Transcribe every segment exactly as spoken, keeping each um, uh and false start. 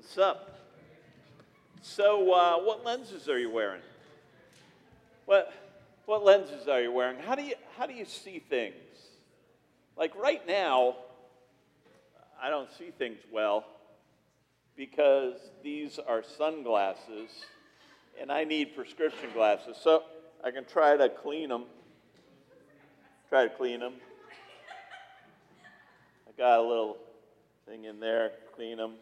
What's up? So, uh, what lenses are you wearing? What what lenses are you wearing? How do you how do you see things? Like right now, I don't see things well because these are sunglasses, and I need prescription glasses. So I can try to clean them. Try to clean them. I got a little thing in there. Clean them.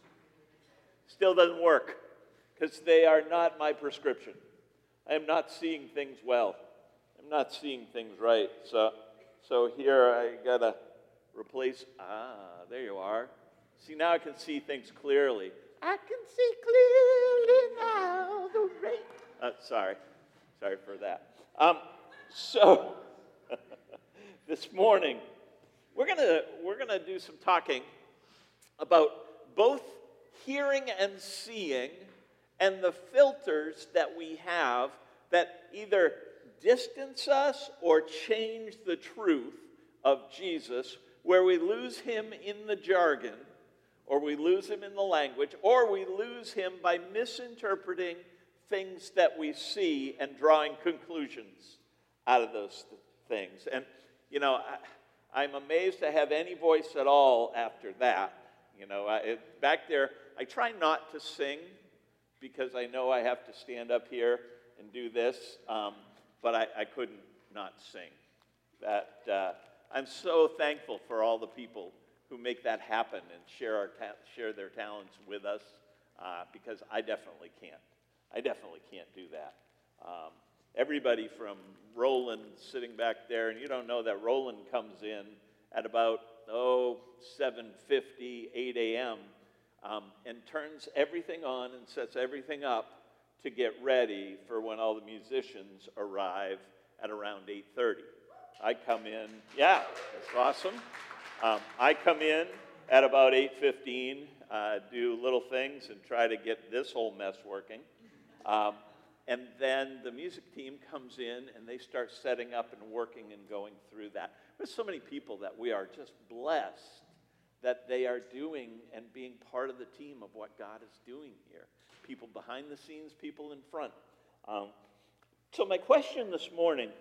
Still doesn't work because they are not my prescription. I am not seeing things well. I'm not seeing things right. So, so here I gotta replace. Ah, there you are. See, now I can see things clearly. I can see clearly now. The rain. Uh, sorry, sorry for that. Um, so this morning we're gonna we're gonna do some talking about both hearing and seeing, and the filters that we have that either distance us or change the truth of Jesus, where we lose him in the jargon, or we lose him in the language, or we lose him by misinterpreting things that we see and drawing conclusions out of those things. And, you know, I, I'm amazed to have any voice at all after that. You know, I, it, back there, I try not to sing because I know I have to stand up here and do this, um, but I, I couldn't not sing. That uh, I'm so thankful for all the people who make that happen and share our ta- share their talents with us, uh, because I definitely can't. I definitely can't do that. Um, everybody from Roland sitting back there, and you don't know that Roland comes in at about oh seven fifty, eight a.m. Um, and turns everything on and sets everything up to get ready for when all the musicians arrive at around eight thirty. I come in, yeah, that's awesome. Um, I come in at about eight fifteen, uh, do little things and try to get this whole mess working. Um, and then the music team comes in and they start setting up and working and going through that. There's so many people that we are just blessed that they are doing and being part of the team of what God is doing here. People behind the scenes, people in front. Um, so my question this morning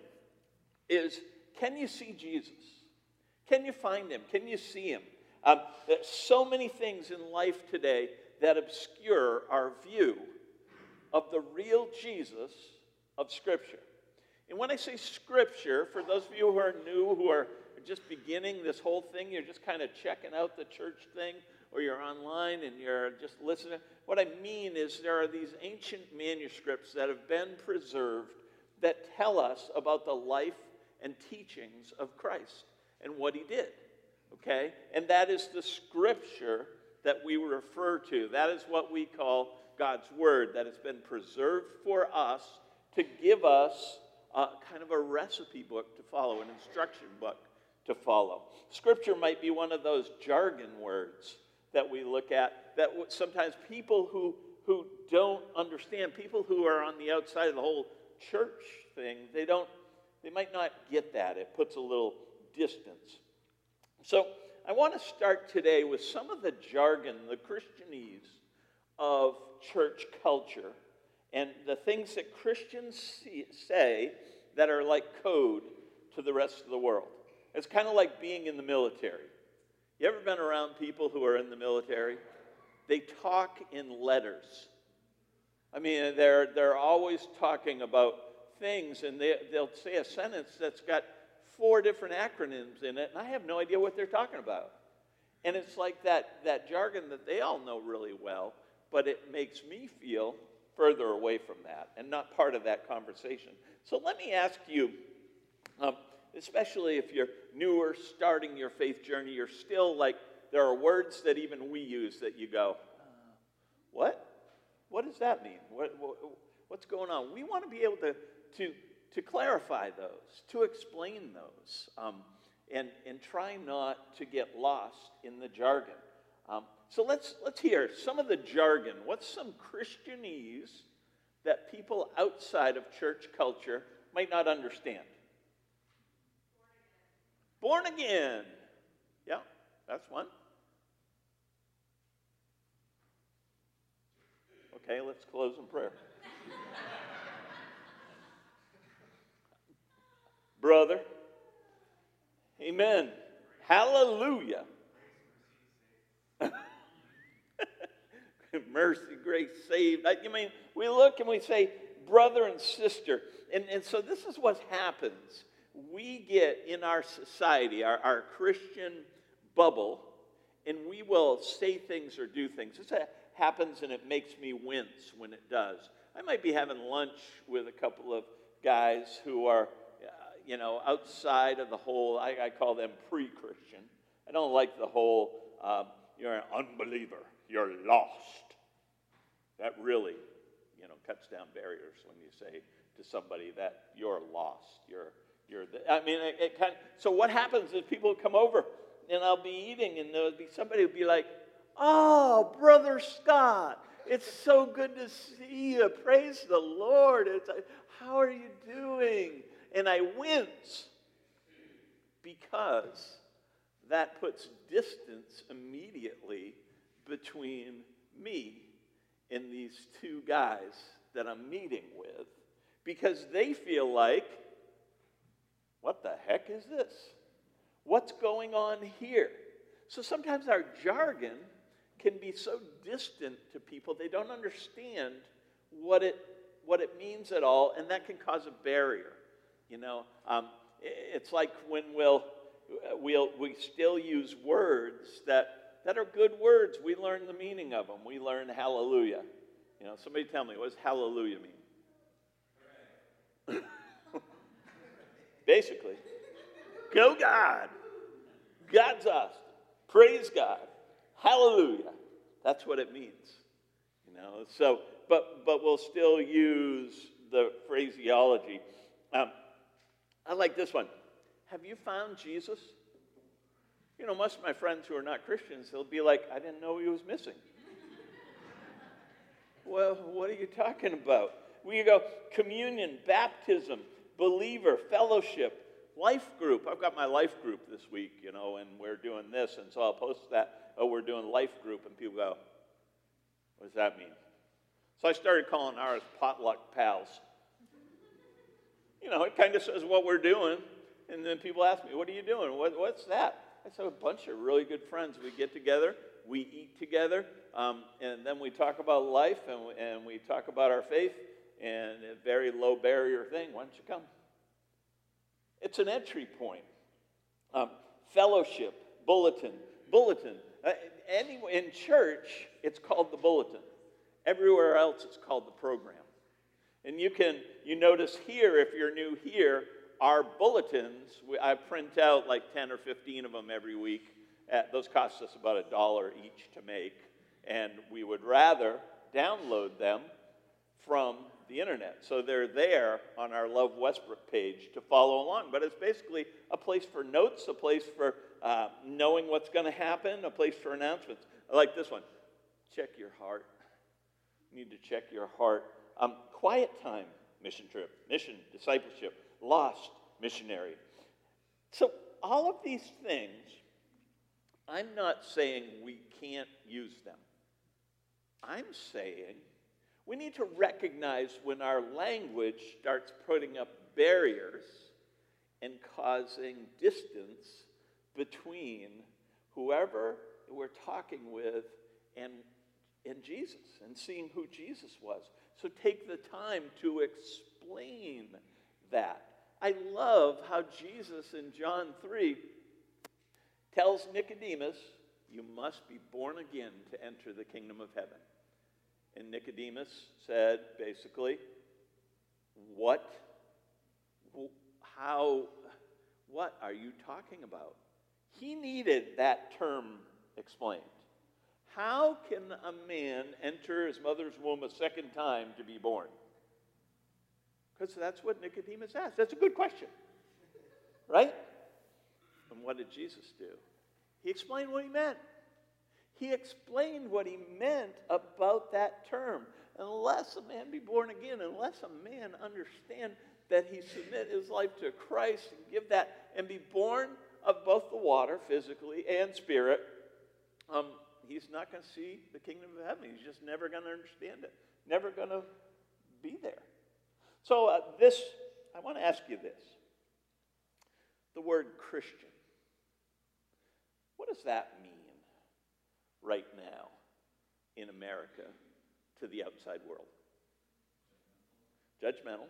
is, can you see Jesus? Can you find him? Can you see him? Um, there's so many things in life today that obscure our view of the real Jesus of Scripture. And when I say Scripture, for those of you who are new, who are just beginning this whole thing, you're just kind of checking out the church thing, or you're online and you're just listening. What I mean is there are these ancient manuscripts that have been preserved that tell us about the life and teachings of Christ and what he did, okay? And that is the Scripture that we refer to. That is what we call God's Word, that has been preserved for us to give us uh, kind of a recipe book to follow, an instruction book to follow. Scripture might be one of those jargon words that we look at that sometimes people who, who don't understand, people who are on the outside of the whole church thing, they don't, they might not get that. It puts a little distance. So I want to start today with some of the jargon, the Christianese of church culture, and the things that Christians see, say that are like code to the rest of the world. It's kind of like being in the military. You ever been around people who are in the military? They talk in letters. I mean, they're they're always talking about things, and they, they'll say a sentence that's got four different acronyms in it, and I have no idea what they're talking about. And it's like that, that jargon that they all know really well, but it makes me feel further away from that and not part of that conversation. So let me ask you, um, especially if you're newer, starting your faith journey, you're still like, there are words that even we use that you go, uh, what? What does that mean? What, what, what's going on? We want to be able to, to, to clarify those, to explain those, um, and, and try not to get lost in the jargon. Um, so let's, let's hear some of the jargon. What's some Christianese that people outside of church culture might not understand? Born again. Born again. Yeah, that's one. Okay, let's close in prayer. Brother, amen. Hallelujah. Mercy, grace, saved. I, I mean, we look and we say, brother and sister. And, and so this is what happens. We get in our society, our, our Christian bubble, and we will say things or do things. This happens and it makes me wince when it does. I might be having lunch with a couple of guys who are, uh, you know, outside of the whole, I, I call them pre-Christian. I don't like the whole, um, you're an unbeliever, you're lost. That really, you know, cuts down barriers when you say to somebody that you're lost. You're, you're. The, I mean, it, it kind of, so what happens is people come over, and I'll be eating, and there'll be somebody who'll be like, "Oh, Brother Scott, it's so good to see you. Praise the Lord. It's like, how are you doing?" And I wince because that puts distance immediately between me and these two guys that I'm meeting with, because they feel like, what the heck is this? What's going on here? So sometimes our jargon can be so distant to people, they don't understand what it what it means at all, and that can cause a barrier. You know, um, it's like when we'll we'll we still use words that. That are good words. We learn the meaning of them. We learn hallelujah. You know, somebody tell me, what does hallelujah mean? Basically, go God. God's us. Praise God. Hallelujah. That's what it means. You know, so, but but we'll still use the phraseology. Um, I like this one. Have you found Jesus? You know, most of my friends who are not Christians, they'll be like, I didn't know he was missing. Well, what are you talking about? We go communion, baptism, believer, fellowship, life group. I've got my life group this week, you know, and we're doing this, and so I'll post that, oh, we're doing life group, and people go, what does that mean? So I started calling ours potluck pals. You know, it kind of says what we're doing, and then people ask me, what are you doing? What, what's that? I said, a bunch of really good friends. We get together, we eat together, um, and then we talk about life, and we, and we talk about our faith, and a very low barrier thing. Why don't you come? It's an entry point. Um, fellowship, bulletin, bulletin. Uh, anyway, in church, it's called the bulletin. Everywhere else, it's called the program. And you can, you notice here, if you're new here, our bulletins, we, I print out like ten or fifteen of them every week. At, those cost us about a dollar each to make. And we would rather download them from the internet. So they're there on our Love Westbrook page to follow along. But it's basically a place for notes, a place for uh, knowing what's going to happen, a place for announcements. I like this one. Check your heart. You need to check your heart. Um, quiet time, mission trip, mission, discipleship, lost, missionary. So all of these things, I'm not saying we can't use them. I'm saying we need to recognize when our language starts putting up barriers and causing distance between whoever we're talking with and, and Jesus, and seeing who Jesus was. So take the time to explain that. I love how Jesus in John three tells Nicodemus, you must be born again to enter the kingdom of heaven. And Nicodemus said, basically, what, how, what are you talking about? He needed that term explained. How can a man enter his mother's womb a second time to be born? Because that's what Nicodemus asked. That's a good question, right? And what did Jesus do? He explained what he meant. He explained what he meant about that term. Unless a man be born again, unless a man understand that he submit his life to Christ and give that and be born of both the water, physically, and spirit, um, he's not going to see the kingdom of heaven. He's just never going to understand it, never going to be there. So uh, this, I want to ask you this. The word Christian, what does that mean right now in America to the outside world? Judgmental.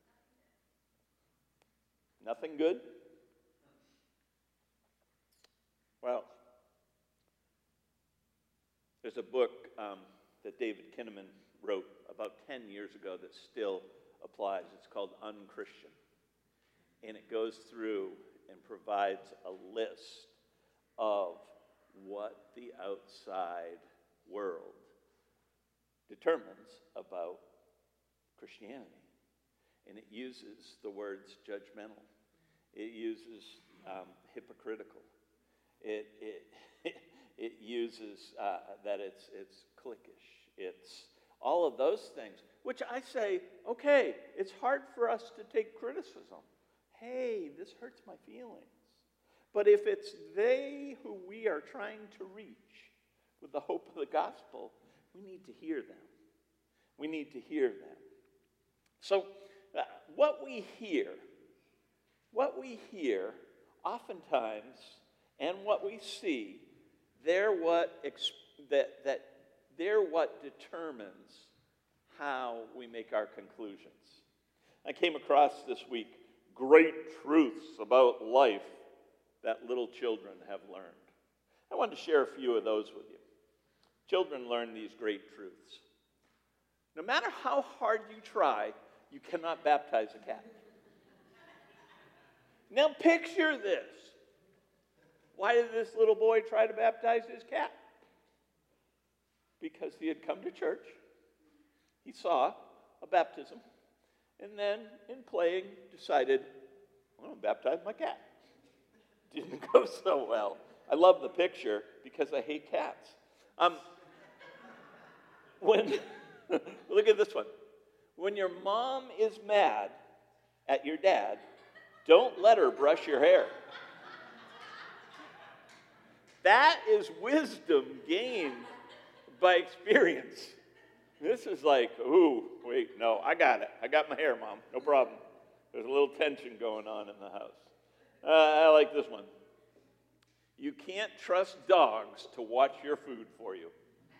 Nothing good? Well, there's a book um, that David Kinnaman wrote about ten years ago that still applies. It's called Unchristian. And it goes through and provides a list of what the outside world determines about Christianity. And it uses the words judgmental. It uses um, hypocritical. It it it uses uh, that it's it's cliquish. It's all of those things, which I say, okay, it's hard for us to take criticism. Hey, this hurts my feelings. But if it's they who we are trying to reach with the hope of the gospel, we need to hear them. We need to hear them. So uh, what we hear, what we hear oftentimes, and what we see, they're what ex- that that they're what determines how we make our conclusions. I came across this week great truths about life that little children have learned. I wanted to share a few of those with you. Children learn these great truths. No matter how hard you try, you cannot baptize a cat. Now picture this. Why did this little boy try to baptize his cat? Because he had come to church. He saw a baptism. And then, in playing, decided, I'm going to baptize my cat. Didn't go so well. I love the picture because I hate cats. Um, when look at this one. When your mom is mad at your dad, don't let her brush your hair. That is wisdom gained by experience. This is like, ooh, wait, no, I got it. I got my hair, Mom. No problem. There's a little tension going on in the house. Uh, I like this one. You can't trust dogs to watch your food for you.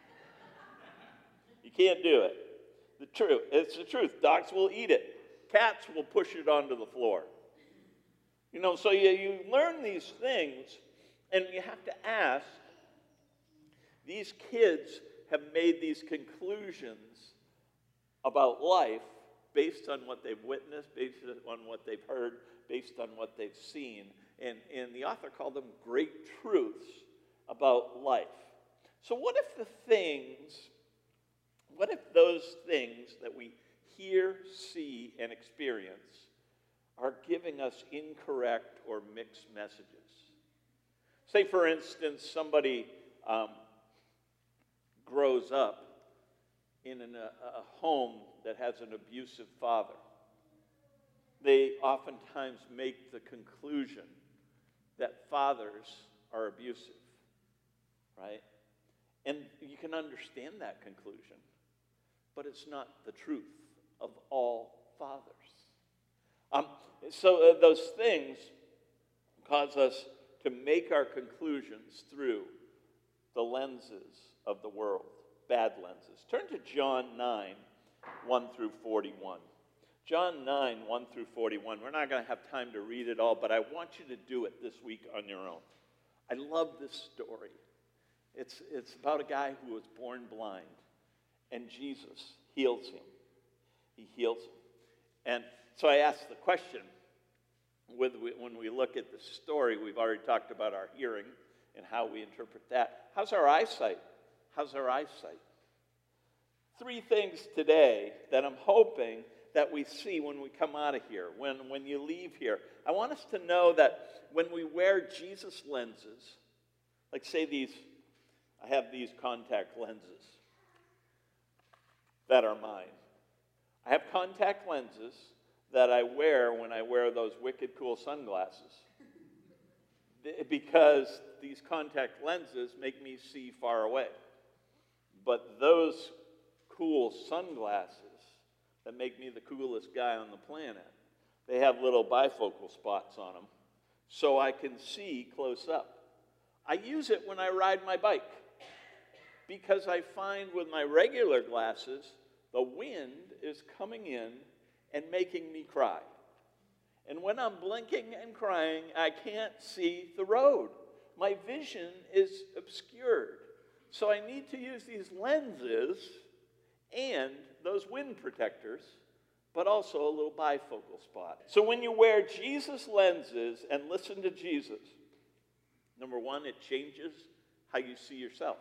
You can't do it. The truth, it's the truth. Dogs will eat it. Cats will push it onto the floor. You know, so you, you learn these things, and you have to ask, these kids have made these conclusions about life based on what they've witnessed, based on what they've heard, based on what they've seen. And, and the author called them great truths about life. So what if the things, what if those things that we hear, see, and experience are giving us incorrect or mixed messages? Say, for instance, somebody um, grows up in an, a, a home that has an abusive father. They oftentimes make the conclusion that fathers are abusive, right? And you can understand that conclusion, but it's not the truth of all fathers. Um, so uh, those things cause us to make our conclusions through the lenses of the world, bad lenses. Turn to John nine, one through forty-one. John nine, one through forty-one. We're not going to have time to read it all, but I want you to do it this week on your own. I love this story. It's, it's about a guy who was born blind, and Jesus heals him. He heals him. And so I asked the question, with, when we look at the story, we've already talked about our hearing and how we interpret that. How's our eyesight? How's our eyesight? Three things today that I'm hoping that we see when we come out of here, when, when you leave here. I want us to know that when we wear Jesus lenses, like say these, I have these contact lenses that are mine. I have contact lenses that I wear when I wear those wicked cool sunglasses. because these contact lenses make me see far away. But those cool sunglasses that make me the coolest guy on the planet, they have little bifocal spots on them, so I can see close up. I use it when I ride my bike, because I find with my regular glasses, the wind is coming in and making me cry. And when I'm blinking and crying, I can't see the road. My vision is obscured. So I need to use these lenses and those wind protectors, but also a little bifocal spot. So when you wear Jesus lenses and listen to Jesus, number one, it changes how you see yourself.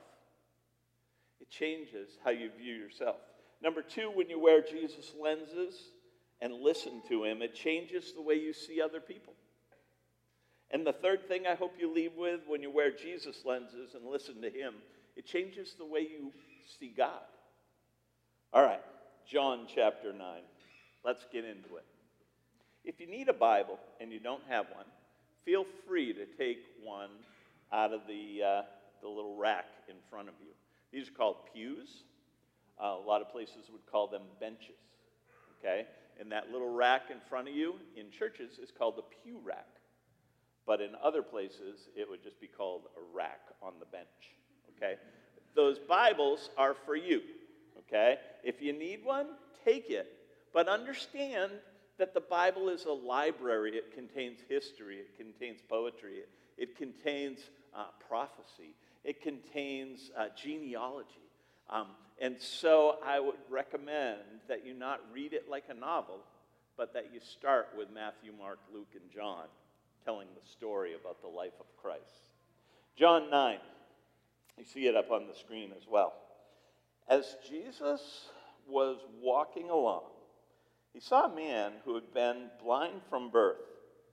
It changes how you view yourself. Number two, when you wear Jesus lenses and listen to him, it changes the way you see other people. And the third thing I hope you leave with, when you wear Jesus lenses and listen to him, it changes the way you see God. All right, John chapter nine. Let's get into it. If you need a Bible and you don't have one, feel free to take one out of the, uh, the little rack in front of you. These are called pews. Uh, a lot of places would call them benches. Okay? And that little rack in front of you in churches is called the pew rack. But in other places, it would just be called a rack on the bench. Okay? Those Bibles are for you. Okay? If you need one, take it. But understand that the Bible is a library. It contains history. It contains poetry. It, it contains uh, prophecy. It contains uh, genealogy. Um, and so I would recommend that you not read it like a novel, but that you start with Matthew, Mark, Luke, and John, telling the story about the life of Christ. John nine. You see it up on the screen as well. As Jesus was walking along, he saw a man who had been blind from birth.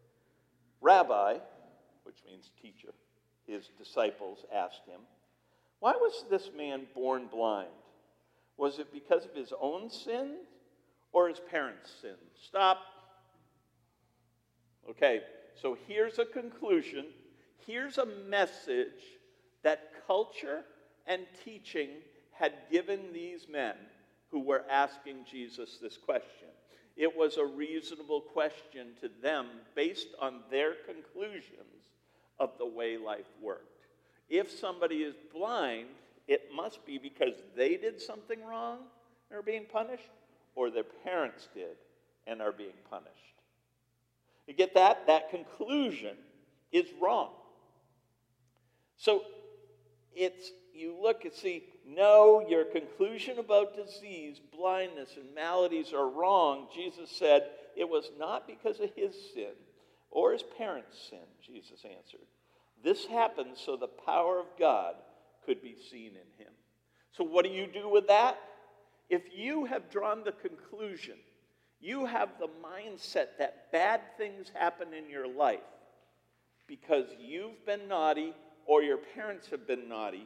Rabbi, which means teacher, his disciples asked him, "Why was this man born blind? Was it because of his own sin or his parents' sin?" Stop. Okay, so here's a conclusion. Here's a message that culture and teaching had given these men who were asking Jesus this question. It was a reasonable question to them based on their conclusions of the way life worked. If somebody is blind, it must be because they did something wrong and are being punished, or their parents did and are being punished. You get that? That conclusion is wrong. So it's, you look and see, no, your conclusion about disease, blindness, and maladies are wrong. Jesus said it was not because of his sin or his parents' sin, Jesus answered. This happened so the power of God could be seen in him. So what do you do with that? If you have drawn the conclusion, you have the mindset that bad things happen in your life because you've been naughty or your parents have been naughty,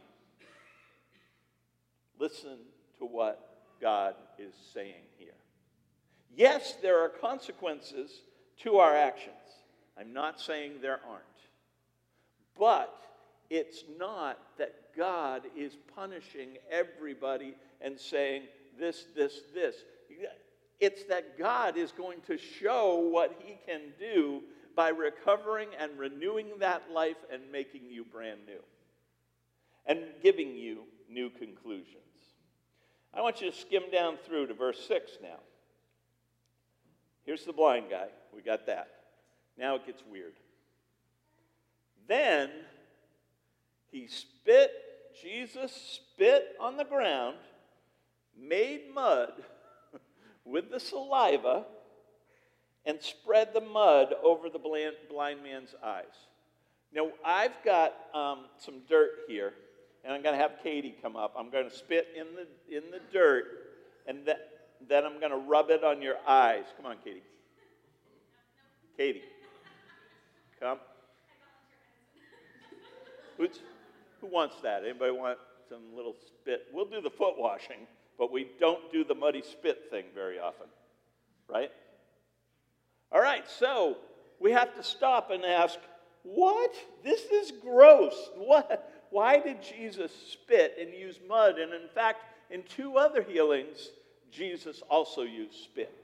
listen to what God is saying here. Yes, there are consequences to our actions. I'm not saying there aren't. But it's not that God is punishing everybody and saying this, this, this. It's that God is going to show what he can do by recovering and renewing that life and making you brand new and giving you new conclusions. I want you to skim down through to verse six now. Here's the blind guy. We got that. Now it gets weird. Then he spit, Jesus spit on the ground, made mud with the saliva, and spread the mud over the blind, blind man's eyes. Now, I've got um, some dirt here, and I'm going to have Katie come up. I'm going to spit in the in the dirt, and th- then I'm going to rub it on your eyes. Come on, Katie. Katie, come. Who's, who wants that? Anybody want some little spit? We'll do the foot washing, but we don't do the muddy spit thing very often, right? All right, so we have to stop and ask, what? This is gross. What? Why did Jesus spit and use mud? And in fact, in two other healings, Jesus also used spit.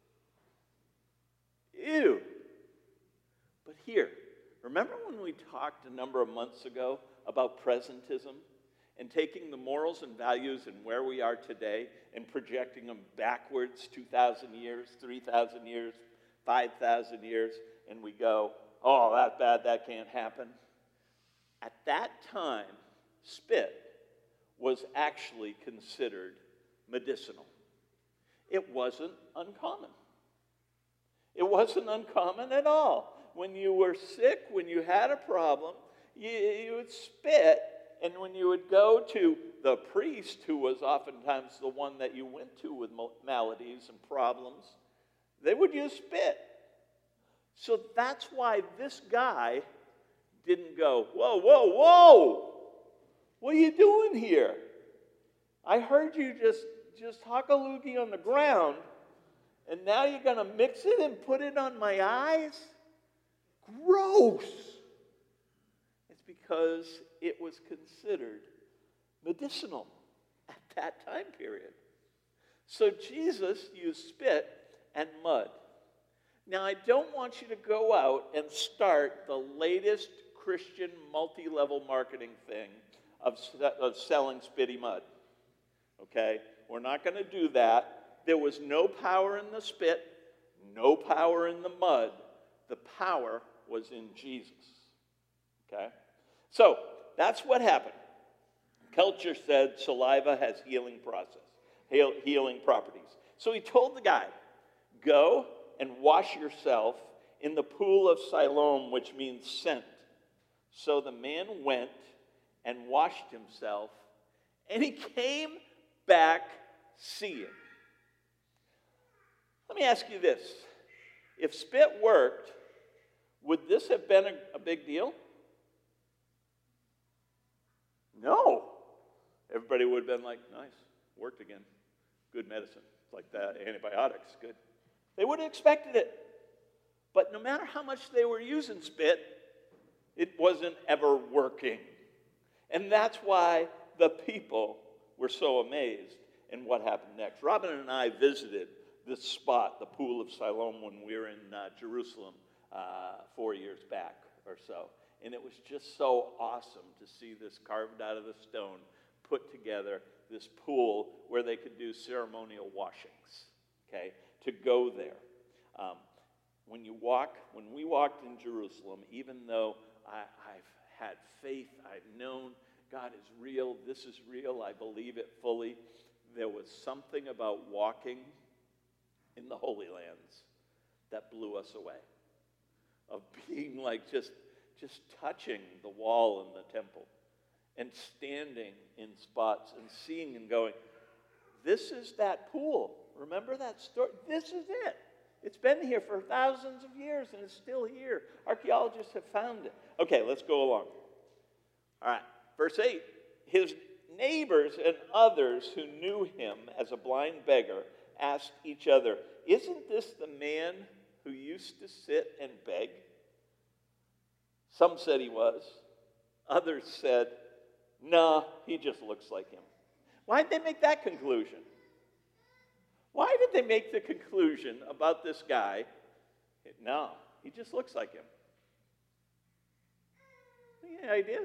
Ew. But here, remember when we talked a number of months ago about presentism and taking the morals and values and where we are today and projecting them backwards two thousand years, three thousand years, five thousand years, and we go, oh, that's bad, that can't happen. At that time, spit was actually considered medicinal. It wasn't uncommon. It wasn't uncommon at all. When you were sick, when you had a problem, you, you would spit, and when you would go to the priest, who was oftentimes the one that you went to with maladies and problems, they would use spit. So that's why this guy didn't go, whoa, whoa, whoa! What are you doing here? I heard you just, just huck a loogie on the ground, and now you're going to mix it and put it on my eyes? Gross! It's because it was considered medicinal at that time period. So Jesus used spit and mud. Now, I don't want you to go out and start the latest Christian multi-level marketing thing of, of selling spitty mud. Okay? We're not going to do that. There was no power in the spit, no power in the mud. The power was in Jesus. Okay? So, that's what happened. Culture said saliva has healing process, healing properties. So he told the guy, go and wash yourself in the pool of Siloam, which means sent. So the man went and washed himself, and he came back seeing. Let me ask you this. If spit worked, would this have been a, a big deal? No. Everybody would have been like, nice, worked again. Good medicine. It's like that, antibiotics, good. They would have expected it. But no matter how much they were using spit, it wasn't ever working. And that's why the people were so amazed in what happened next. Robin and I visited this spot, the Pool of Siloam, when we were in uh, Jerusalem uh, four years back or so. And it was just so awesome to see this carved out of the stone, put together, this pool where they could do ceremonial washings, okay, to go there. Um, when you walk, when we walked in Jerusalem, even though I, I've had faith, I've known God is real, this is real, I believe it fully, there was something about walking in the Holy Lands that blew us away, of being like just, just touching the wall in the temple and standing in spots and seeing and going, this is that pool. Remember that story? This is it. It's been here for thousands of years, and it's still here. Archaeologists have found it. Okay, let's go along. All right, verse eight. His neighbors and others who knew him as a blind beggar asked each other, isn't this the man who used to sit and beg? Some said he was. Others said, nah, he just looks like him. Why did they make that conclusion? Why did they make the conclusion about this guy? No, he just looks like him. Any ideas?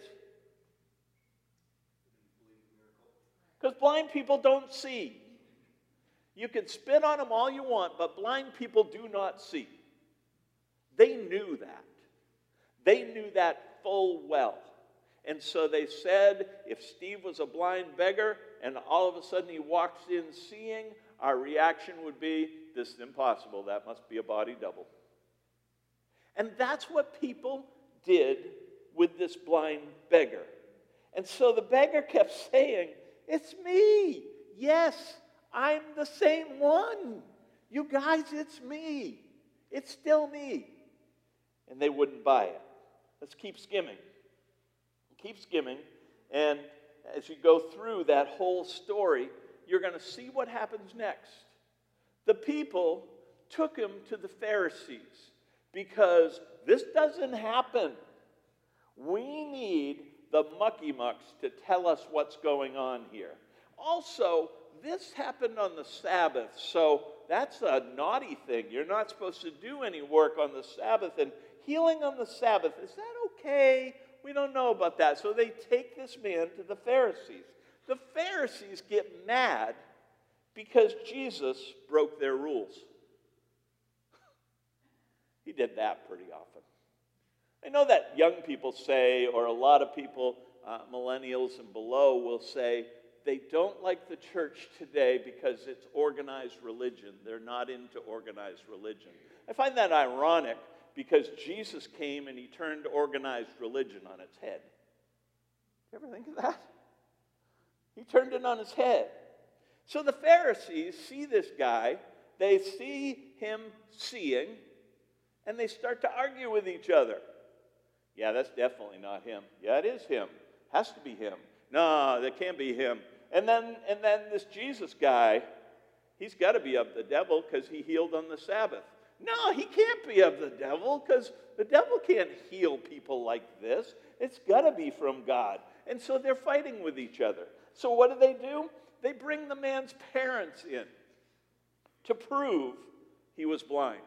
Because blind people don't see. You can spit on them all you want, but blind people do not see. They knew that. They knew that full well. And so they said, if Steve was a blind beggar and all of a sudden he walks in seeing, our reaction would be, this is impossible. That must be a body double. And that's what people did with this blind beggar. And so the beggar kept saying, it's me. Yes, I'm the same one. You guys, it's me. It's still me. And they wouldn't buy it. Let's keep skimming. Keep skimming. And as you go through that whole story, you're going to see what happens next. The people took him to the Pharisees because this doesn't happen. We need the mucky mucks to tell us what's going on here. Also, this happened on the Sabbath, so that's a naughty thing. You're not supposed to do any work on the Sabbath, and healing on the Sabbath, is that okay? We don't know about that. So they take this man to the Pharisees. The Pharisees get mad because Jesus broke their rules. He did that pretty often. I know that young people say, or a lot of people, uh, millennials and below, will say they don't like the church today because it's organized religion. They're not into organized religion. I find that ironic because Jesus came and he turned organized religion on its head. You ever think of that? He turned it on his head. So the Pharisees see this guy, they see him seeing, and they start to argue with each other. Yeah, that's definitely not him. Yeah, it is him. Has to be him. No, that can't be him. And then, and then this Jesus guy, he's got to be of the devil because he healed on the Sabbath. No, he can't be of the devil because the devil can't heal people like this. It's got to be from God. And so they're fighting with each other. So what do they do? They bring the man's parents in to prove he was blind.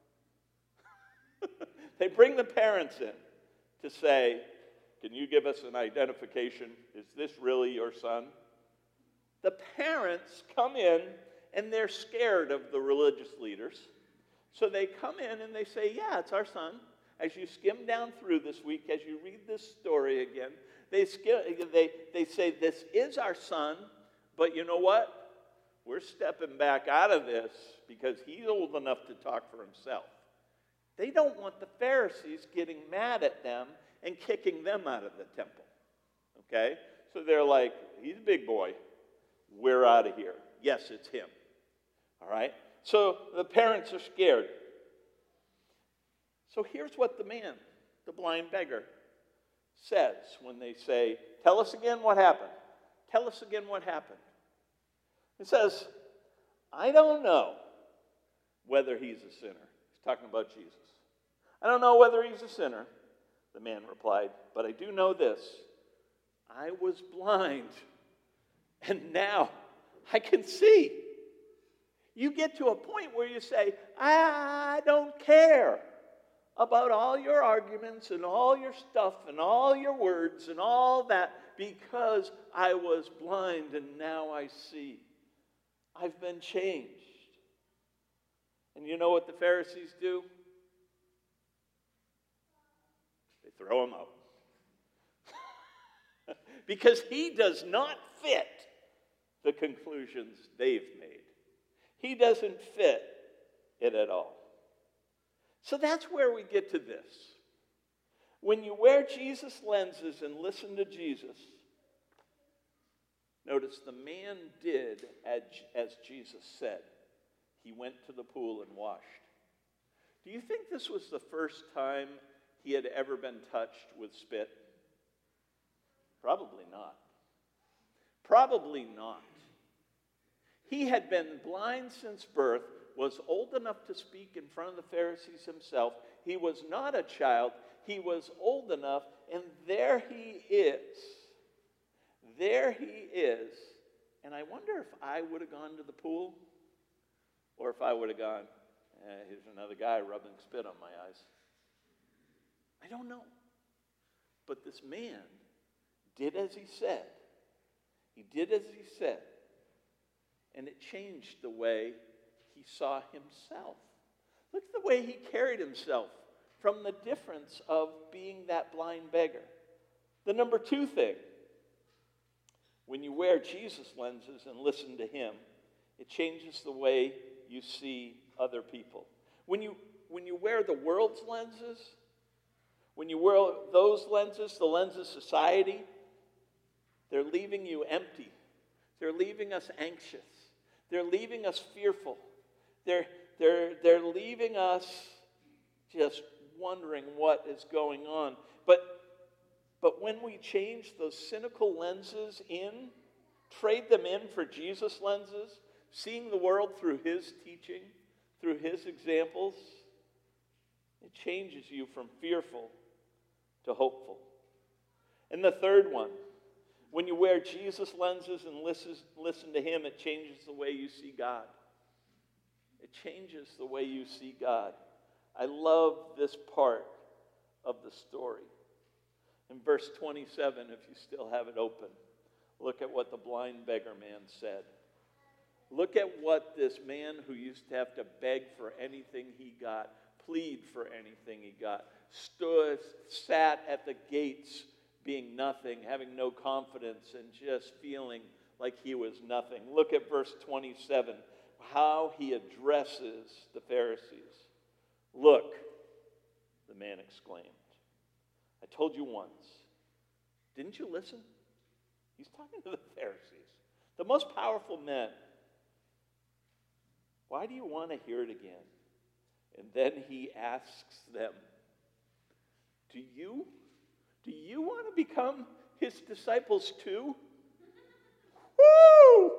They bring the parents in to say, can you give us an identification? Is this really your son? The parents come in and they're scared of the religious leaders. So they come in and they say, yeah, it's our son. As you skim down through this week, as you read this story again, they, skim, they, they say, this is our son, but you know what? We're stepping back out of this because he's old enough to talk for himself. They don't want the Pharisees getting mad at them and kicking them out of the temple. Okay? So they're like, he's a big boy. We're out of here. Yes, it's him. All right? So the parents are scared. So here's what the man, the blind beggar, says when they say, tell us again what happened. Tell us again what happened. He says, I don't know whether he's a sinner. He's talking about Jesus. I don't know whether he's a sinner, the man replied, but I do know this. I was blind, and now I can see. You get to a point where you say, I don't care about all your arguments and all your stuff and all your words and all that because I was blind and now I see. I've been changed. And you know what the Pharisees do? They throw him out. Because he does not fit the conclusions they've made. He doesn't fit it at all. So that's where we get to this. When you wear Jesus lenses and listen to Jesus, notice the man did as Jesus said. He went to the pool and washed. Do you think this was the first time he had ever been touched with spit? Probably not. Probably not. He had been blind since birth, was old enough to speak in front of the Pharisees himself. He was not a child. He was old enough, and there he is. There he is. And I wonder if I would have gone to the pool, or if I would have gone, eh, here's another guy rubbing spit on my eyes. I don't know. But this man did as he said. He did as he said. And it changed the way he saw himself. Look at the way he carried himself from the difference of being that blind beggar. The number two thing, when you wear Jesus lenses and listen to him, it changes the way you see other people. When you, when you wear the world's lenses, when you wear those lenses, the lens of society, they're leaving you empty. They're leaving us anxious. They're leaving us fearful. They're, they're, they're leaving us just wondering what is going on. But, but when we change those cynical lenses in, trade them in for Jesus lenses, seeing the world through his teaching, through his examples, it changes you from fearful to hopeful. And the third one, when you wear Jesus lenses and listen, listen to him, it changes the way you see God. It changes the way you see God. I love this part of the story. In verse twenty-seven, if you still have it open, look at what the blind beggar man said. Look at what this man who used to have to beg for anything he got, plead for anything he got, stood, sat at the gates being nothing, having no confidence, and just feeling like he was nothing. Look at verse twenty-seven, how he addresses the Pharisees. Look, the man exclaimed. I told you once. Didn't you listen? He's talking to the Pharisees, the most powerful men. Why do you want to hear it again? And then he asks them, do you, do you want to become his disciples too? Woo!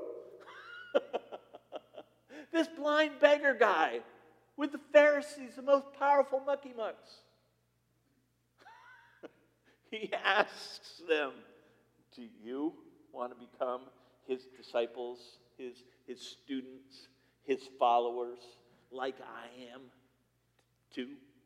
This blind beggar guy with the Pharisees, the most powerful mucky mucks. He asks them, do you want to become his disciples, his, his students, his followers, like I am too?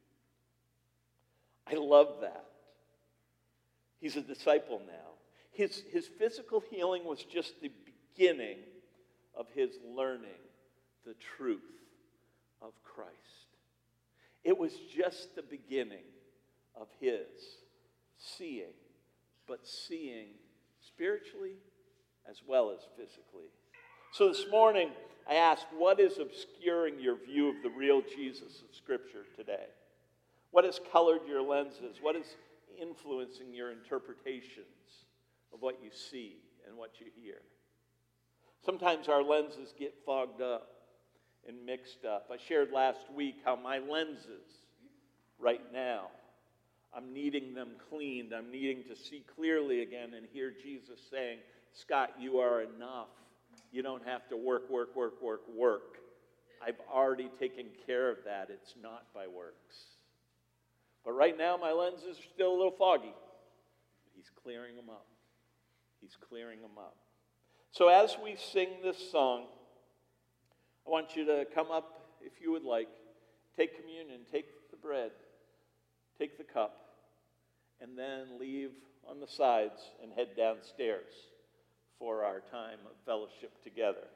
I love that. He's a disciple now. His, his physical healing was just the beginning of his learning the truth of Christ. It was just the beginning of his seeing, but seeing spiritually as well as physically. So this morning, I asked, what is obscuring your view of the real Jesus of Scripture today? What has colored your lenses? What is influencing your interpretations of what you see and what you hear? Sometimes our lenses get fogged up and mixed up. I shared last week how my lenses right now, I'm needing them cleaned. I'm needing to see clearly again and hear Jesus saying, Scott, you are enough. You don't have to work, work, work, work, work. I've already taken care of that. It's not by works. But right now, my lenses are still a little foggy. He's clearing them up. He's clearing them up. So as we sing this song, I want you to come up, if you would like, take communion, take the bread, take the cup, and then leave on the sides and head downstairs for our time of fellowship together.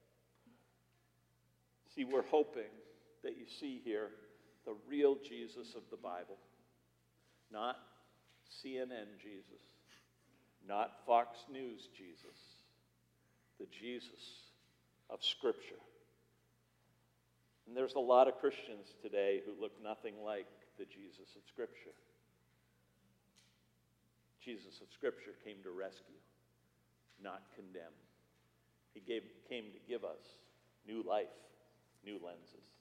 See, we're hoping that you see here the real Jesus of the Bible, not C N N Jesus, not Fox News Jesus, the Jesus of Scripture. And there's a lot of Christians today who look nothing like the Jesus of Scripture. Jesus of Scripture came to rescue, not condemn. He gave, came to give us new life, new lenses.